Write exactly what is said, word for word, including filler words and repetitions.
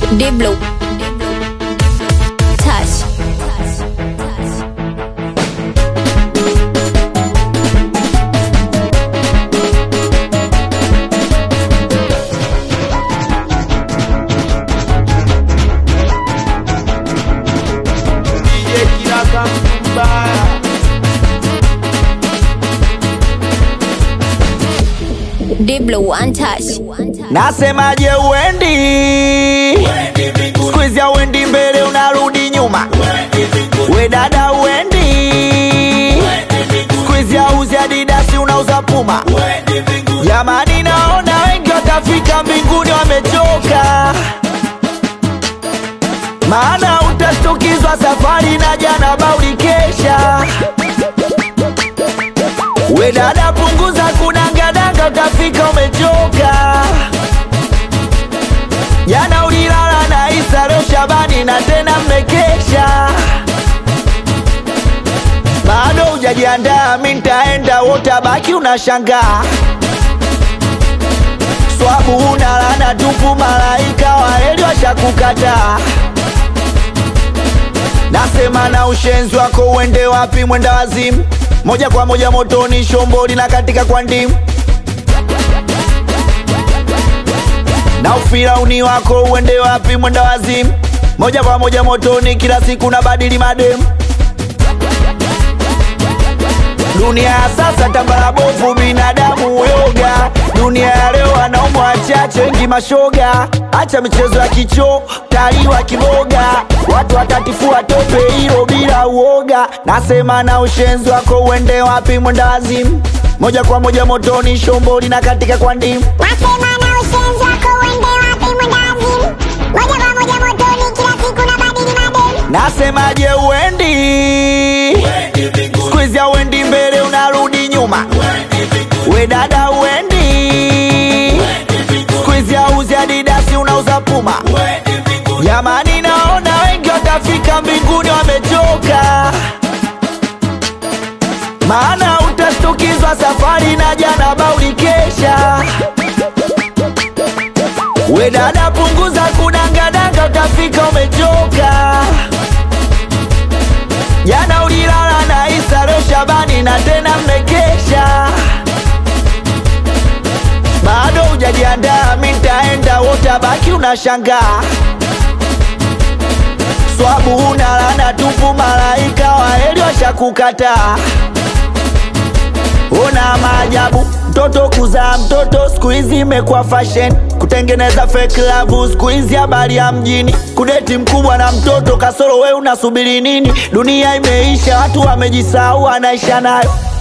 Diblo Touch. Diblo Untouched. Nasemaje uendi? Squeeze ya uendi mbele unarudi nyuma. We dada uendi? Squeeze ya uzi Adidas unauza Puma. Jamani naona wengi watafika mbinguni wamechoka. Maana utashtukizwa safari na jana bauli kesha. We dada punguza kunangadanga utafika umechoka. Jana ulilala na Isa leo Shabani na tena mmekesha. Bado hujajiandaa mimi nitaenda wotabaki unashangaa. Swabu unalana tupu malaika wa heli washakukataa. Nasema na ushenzi wako uende wapi mwenda wazimu. Moja kwa moja motoni shomboli na katika kwa ndimu. Na ufirauni wako uende wapi mwenda wazimu. Moja kwa moja motoni kila siku na badili mademu. Dunia ya sasa tambara bovu binadamu yoga. Dunia ya leo wanaume wachache wengi mashoga. Acha michezo ya kicho taliwa kiboga. Watu watatifua tope hilo bila uoga. Nasema na ushenzi wako uende wapi mwenda wazimu. Moja kwa moja motoni shomboli na katika kwa ndimu. Nasema na ushenzi wako uende wapi mwenda wazimu. Moja kwa moja motoni kila siku na badili mademu. Nasemaje uendi? Squeeze ya uendi mbele unarudi nyuma. We dada uendi? Squeeze ya uzi Adidas unauza Puma. Jamani naona wengi watafika mbinguni wamechoka. Maana utashtukizwa safari na jana bauli kesha. We dada punguza kudangadanga utafika umechoka. Jana ulilala na Isa leo Shabani na tena mmekesha. Bado hujajiandaa mimi nitaenda wotabaki unashangaa. Swabu unalana tupu malaika wa heli washakukataa. Ona maajabu mtoto kuzaa mtoto siku hizi imekuwa fashion. Kutengeneza fake love siku hizi habari ya mjini. Kudeti mkubwa na mtoto kasoro we unasubiri nini? Dunia imeisha watu wamejisahau anaisha nayo.